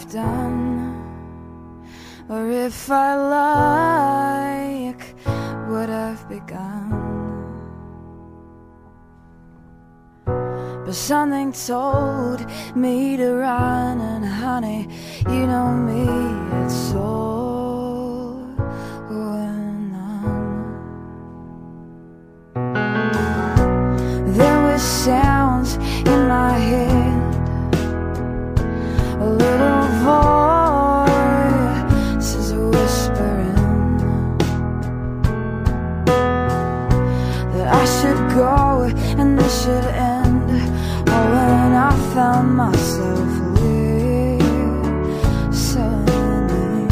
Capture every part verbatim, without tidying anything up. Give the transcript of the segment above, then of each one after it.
I've done, or if I like what I've begun. But something told me to run, and honey, you know me, it's so numb. There were sounds in my head, a little voice is whispering that I should go and this should end. Oh, when I found myself listening,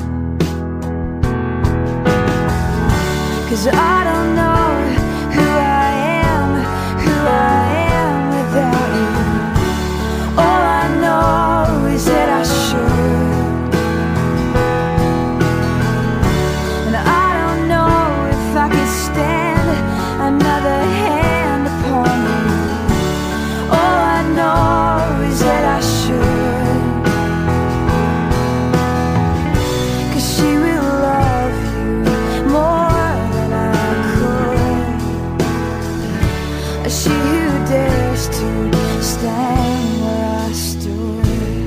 'cause I don't know who I am, who I am without you. All I know is that I should, and I don't know if I could stand another hand upon you. All I know is that I should, 'cause she will love you more than I could. She who dares to stand where I stood.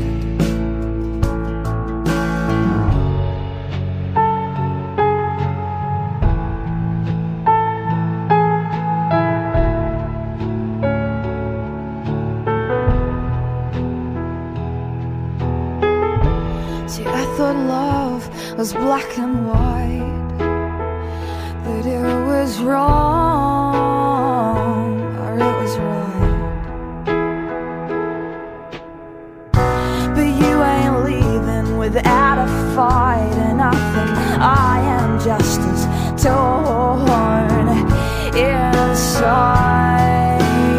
See, I thought love was black and white, that it was wrong or it was right. But you ain't leaving without a fight, and I think I am just as torn inside.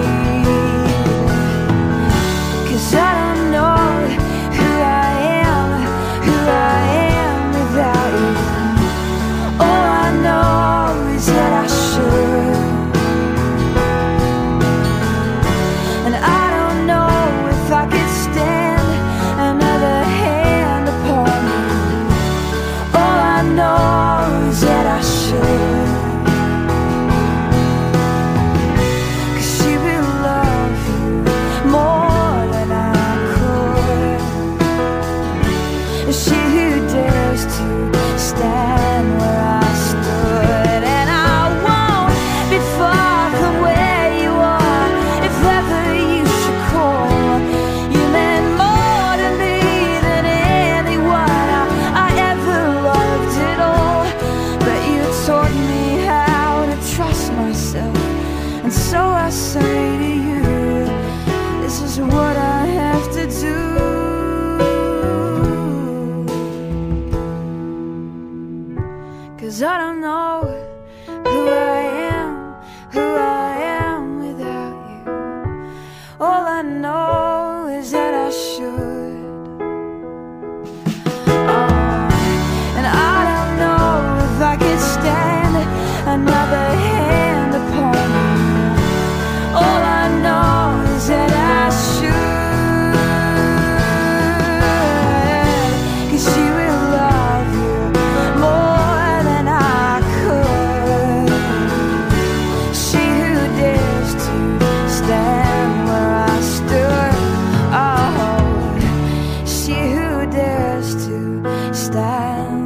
'Cause I don't know who I am, who I am without you. All I know is that I should, and I don't know if I could stand another hand upon you. All I know is that I should, 'cause she will love you more than I could. She who dares to stand where I stood. And I won't be far from where you are if ever you should call. You meant more to me than anyone I, I ever loved at all. But you taught me how to trust myself, and so I say to you, this is what I have to do. 'Cause I don't know who I am, who I am without you. All I know is that I should.